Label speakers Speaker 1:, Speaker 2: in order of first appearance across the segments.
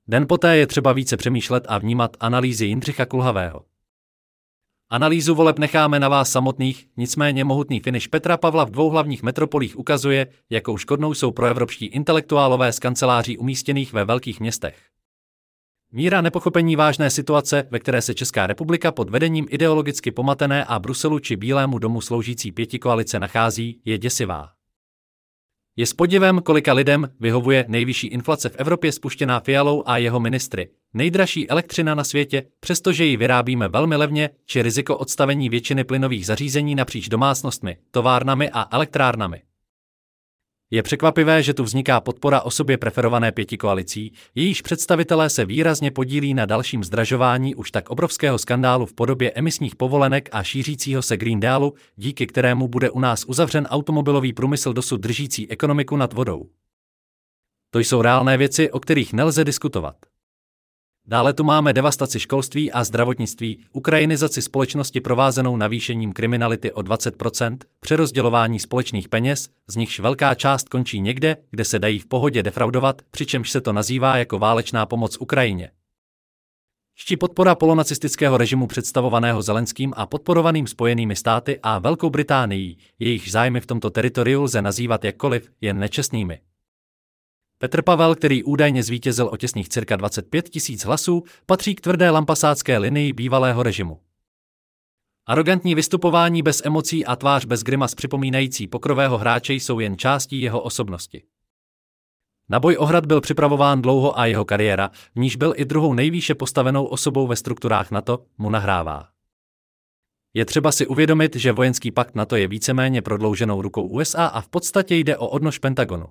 Speaker 1: Den poté je třeba více přemýšlet a vnímat analýzy Jindřicha Kulhavého. Analýzu voleb necháme na vás samotných, nicméně mohutný finiš Petra Pavla v 2 hlavních metropolích ukazuje, jakou škodnou jsou proevropští intelektuálové z kanceláří umístěných ve velkých městech. Míra nepochopení vážné situace, ve které se Česká republika pod vedením ideologicky pomatené a Bruselu či Bílému domu sloužící pětikoalice nachází, je děsivá. Je s podivem, kolika lidem vyhovuje nejvyšší inflace v Evropě spuštěná Fialou a jeho ministry, nejdražší elektřina na světě, přestože ji vyrábíme velmi levně, či riziko odstavení většiny plynových zařízení napříč domácnostmi, továrnami a elektrárnami. Je překvapivé, že tu vzniká podpora osobě preferované pětikoalicí, jejíž představitelé se výrazně podílí na dalším zdražování už tak obrovského skandálu v podobě emisních povolenek a šířícího se Green Dealu, díky kterému bude u nás uzavřen automobilový průmysl dosud držící ekonomiku nad vodou. To jsou reálné věci, o kterých nelze diskutovat. Dále tu máme devastaci školství a zdravotnictví, ukrajinizaci společnosti provázenou navýšením kriminality o 20%, přerozdělování společných peněz, z nichž velká část končí někde, kde se dají v pohodě defraudovat, přičemž se to nazývá jako válečná pomoc Ukrajině. Či podpora polonacistického režimu představovaného Zelenským a podporovaným Spojenými státy a Velkou Británií, jejichž zájmy v tomto teritoriu lze nazývat jakkoliv, jen nečestnými. Petr Pavel, který údajně zvítězil o těsných cirka 25 000 hlasů, patří k tvrdé lampasácké linii bývalého režimu. Arogantní vystupování bez emocí a tvář bez grimas připomínající pokrového hráče jsou jen částí jeho osobnosti. Na boj o hrad byl připravován dlouho a jeho kariéra, v níž byl i druhou nejvýše postavenou osobou ve strukturách NATO, mu nahrává. Je třeba si uvědomit, že vojenský pakt NATO je víceméně prodlouženou rukou USA a v podstatě jde o odnož Pentagonu.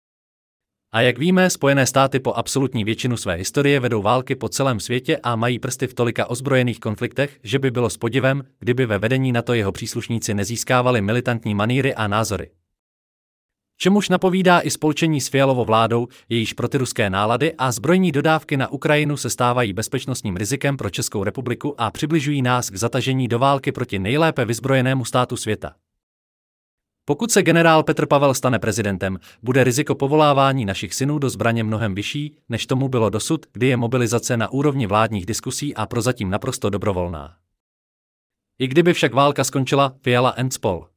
Speaker 1: A jak víme, Spojené státy po absolutní většinu své historie vedou války po celém světě a mají prsty v tolika ozbrojených konfliktech, že by bylo s podivem, kdyby ve vedení NATO jeho příslušníci nezískávali militantní manýry a názory. Čemuž napovídá i spolčení s Fialovou vládou, jejíž protiruské nálady a zbrojní dodávky na Ukrajinu se stávají bezpečnostním rizikem pro Českou republiku a přibližují nás k zatažení do války proti nejlépe vyzbrojenému státu světa. Pokud se generál Petr Pavel stane prezidentem, bude riziko povolávání našich synů do zbraně mnohem vyšší, než tomu bylo dosud, kdy je mobilizace na úrovni vládních diskusí a prozatím naprosto dobrovolná. I kdyby však válka skončila, Fiala and spol.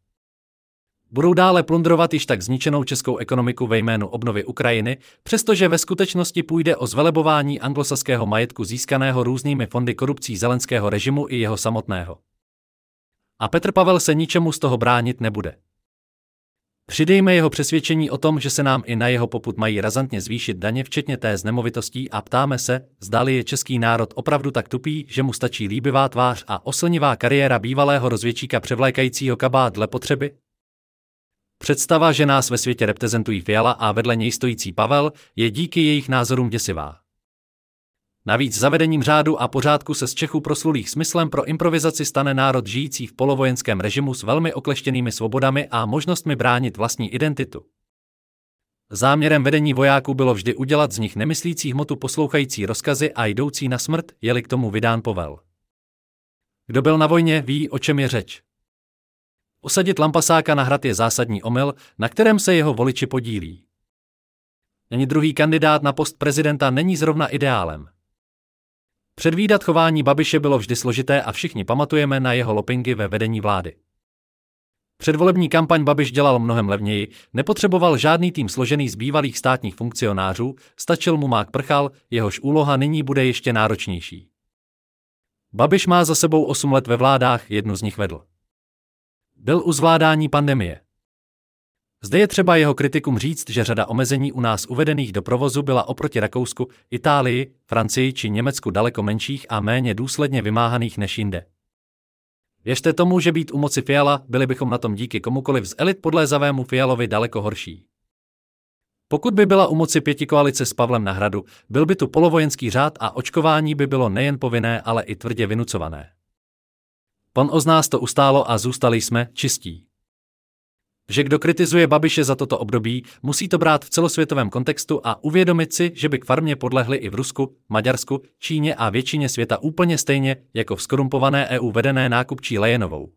Speaker 1: Budou dále plundrovat již tak zničenou českou ekonomiku ve jménu obnovy Ukrajiny, přestože ve skutečnosti půjde o zvelebování anglosaského majetku získaného různými fondy korupcí Zelenského režimu i jeho samotného. A Petr Pavel se ničemu z toho bránit nebude. Přidejme jeho přesvědčení o tom, že se nám i na jeho popud mají razantně zvýšit daně včetně té z nemovitostí a ptáme se, zdali je český národ opravdu tak tupý, že mu stačí líbivá tvář a oslnivá kariéra bývalého rozvědčíka převlékajícího kabát dle potřeby? Představa, že nás ve světě reprezentují Fiala a vedle něj stojící Pavel, je díky jejich názorům děsivá. Navíc zavedením řádu a pořádku se z Čechů proslulých smyslem pro improvizaci stane národ žijící v polovojenském režimu s velmi okleštěnými svobodami a možnostmi bránit vlastní identitu. Záměrem vedení vojáků bylo vždy udělat z nich nemyslící hmotu poslouchající rozkazy a jdoucí na smrt, je-li k tomu vydán povel. Kdo byl na vojně, ví, o čem je řeč. Usadit lampasáka na hrad je zásadní omyl, na kterém se jeho voliči podílí. Ani druhý kandidát na post prezidenta není zrovna ideálem. Předvídat chování Babiše bylo vždy složité a všichni pamatujeme na jeho lopingy ve vedení vlády. Předvolební kampaň Babiš dělal mnohem levněji, nepotřeboval žádný tým složený z bývalých státních funkcionářů, stačil mu Mák Prchal, jehož úloha nyní bude ještě náročnější. Babiš má za sebou 8 let ve vládách, jednu z nich vedl. Byl u zvládání pandemie. Zde je třeba jeho kritikům říct, že řada omezení u nás uvedených do provozu byla oproti Rakousku, Itálii, Francii či Německu daleko menších a méně důsledně vymáhaných než jinde. Věřte tomu, že být u moci Fiala, byli bychom na tom díky komukoliv z elit podlézavému Fialovi daleko horší. Pokud by byla u moci pětikoalice s Pavlem na hradu, byl by tu polovojenský řád a očkování by bylo nejen povinné, ale i tvrdě vynucované. On z nás to ustálo a zůstali jsme čistí. Že kdo kritizuje Babiše za toto období, musí to brát v celosvětovém kontextu a uvědomit si, že by k farmě podlehli i v Rusku, Maďarsku, Číně a většině světa úplně stejně, jako v skorumpované EU vedené nákupčí Lejenovou.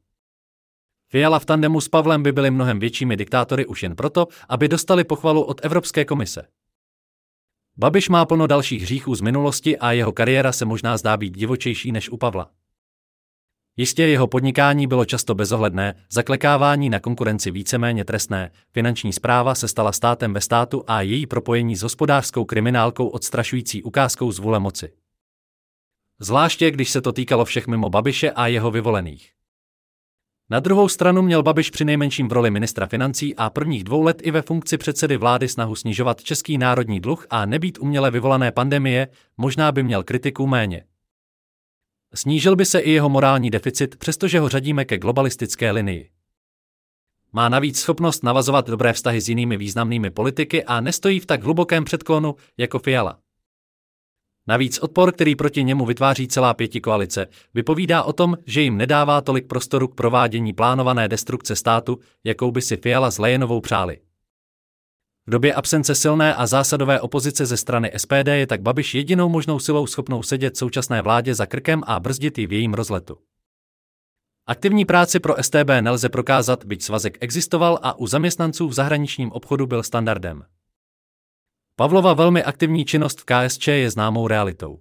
Speaker 1: Fiala v tandemu s Pavlem by byli mnohem většími diktátory už jen proto, aby dostali pochvalu od Evropské komise. Babiš má plno dalších hříchů z minulosti a jeho kariéra se možná zdá být divočejší než u Pavla. Jistě jeho podnikání bylo často bezohledné, zaklekávání na konkurenci víceméně trestné, finanční správa se stala státem ve státu a její propojení s hospodářskou kriminálkou odstrašující ukázkou zvůle moci. Zvláště když se to týkalo všech mimo Babiše a jeho vyvolených. Na druhou stranu měl Babiš přinejmenším v roli ministra financí a prvních 2 let i ve funkci předsedy vlády snahu snižovat český národní dluh a nebýt uměle vyvolané pandemie, možná by měl kritiků méně. Snížil by se i jeho morální deficit, přestože ho řadíme ke globalistické linii. Má navíc schopnost navazovat dobré vztahy s jinými významnými politiky a nestojí v tak hlubokém předklonu jako Fiala. Navíc odpor, který proti němu vytváří celá pětikoalice, vypovídá o tom, že jim nedává tolik prostoru k provádění plánované destrukce státu, jakou by si Fiala s Lejenovou přáli. V době absence silné a zásadové opozice ze strany SPD je tak Babiš jedinou možnou silou schopnou sedět současné vládě za krkem a brzdit ji v jejím rozletu. Aktivní práci pro StB nelze prokázat, byť svazek existoval a u zaměstnanců v zahraničním obchodu byl standardem. Pavlova velmi aktivní činnost v KSČ je známou realitou.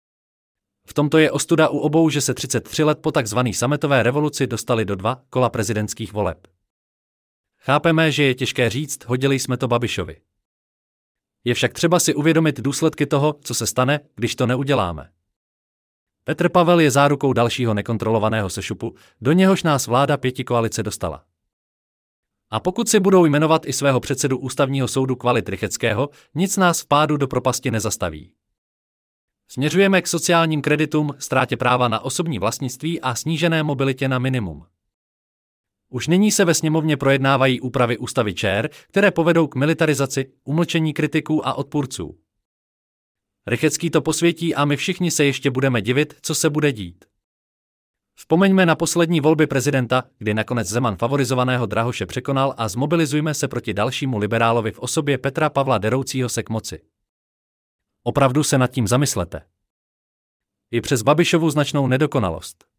Speaker 1: V tomto je ostuda u obou, že se 33 let po takzvané sametové revoluci dostali do 2 kola prezidentských voleb. Chápeme, že je těžké říct, hodili jsme to Babišovi. Je však třeba si uvědomit důsledky toho, co se stane, když to neuděláme. Petr Pavel je zárukou dalšího nekontrolovaného sešupu, do něhož nás vláda pětikoalice dostala. A pokud si budou jmenovat i svého předsedu ústavního soudu Kvalit Rycheckého, nic nás v pádu do propasti nezastaví. Směřujeme k sociálním kreditům, ztrátě práva na osobní vlastnictví a snížené mobilitě na minimum. Už nyní se ve sněmovně projednávají úpravy ústavy ČR, které povedou k militarizaci, umlčení kritiků a odpůrců. Rychecký to posvětí a my všichni se ještě budeme divit, co se bude dít. Vzpomeňme na poslední volby prezidenta, kdy nakonec Zeman favorizovaného Drahoše překonal a zmobilizujme se proti dalšímu liberálovi v osobě Petra Pavla deroucího se k moci. Opravdu se nad tím zamyslete. I přes Babišovu značnou nedokonalost.